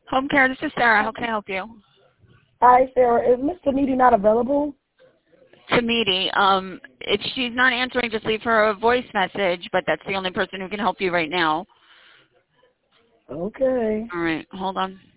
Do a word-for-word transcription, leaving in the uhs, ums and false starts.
Home care, this is Sarah. How can I help you? Hi, Sarah. Is Miss Tamidi not available? Tamidi, um, if she's not answering, just leave her a voice message, but that's the only person who can help you right now. Okay. All right, hold on.